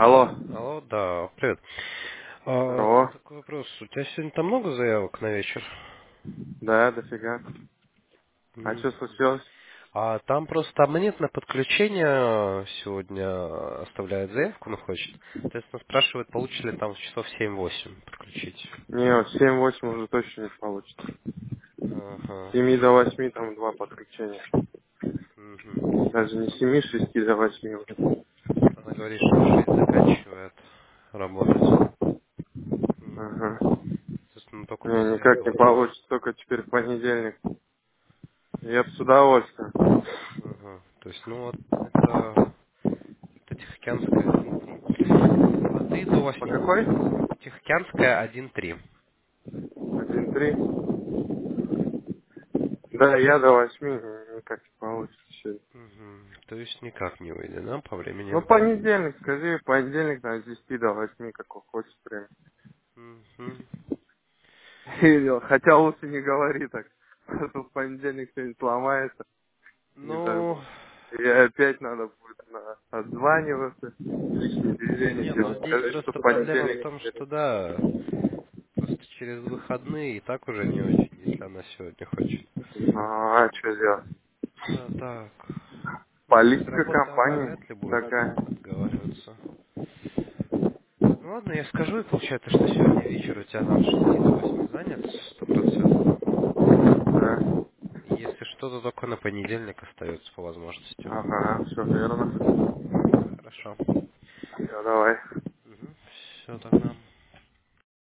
Алло. Алло, да, привет. Здорово. Такой вопрос. У тебя сегодня там много заявок на вечер? Да, дофига. А М. что случилось? Там просто абонентное подключение сегодня оставляет заявку, но хочет. Соответственно, спрашивает, получится ли там в часов 7-8 подключить. Не, вот 7-8 уже точно не получится. С Ага. 7 до 8 там два подключения. Мгм. Даже не с 7, с 6 до 8 уже. Она говорит, что в 6 заканчивает работать. Ага. Соответственно, только Не, после никак не этого. получится, только теперь в понедельник. Я бы с удовольствием. Ага. То есть, ну вот это Тихоокеанская 1.3. А ты до По 8 какой? получается. Тихоокеанская 1.3. 1-3. Да, я до 8 никак не получится сегодня. Мгм. То есть никак не выйдет, да, по Ну, времени? понедельник, скажи, понедельник, там, с 10 до 8, какой хочешь время. Мгм. Хотя лучше не говори так. А то в понедельник что-нибудь сломается, не дай Ну, бог. И опять надо будет отзваниваться, личные движения не, ну делать. здесь Скажи, что в просто проблема в понедельник том, теперь. что да, просто через выходные и так уже не очень, если она сегодня хочет. А что делать? А так, ну, без Политика работы она компании вряд ли будет такая. отговариваться. Ну ладно, я скажу, и получается, что сегодня вечер у тебя там с 6 до 8 занят 100%. Да. Если что, то только на понедельник остается по возможности. Ага, все верно. Хорошо. Все, давай. Все тогда.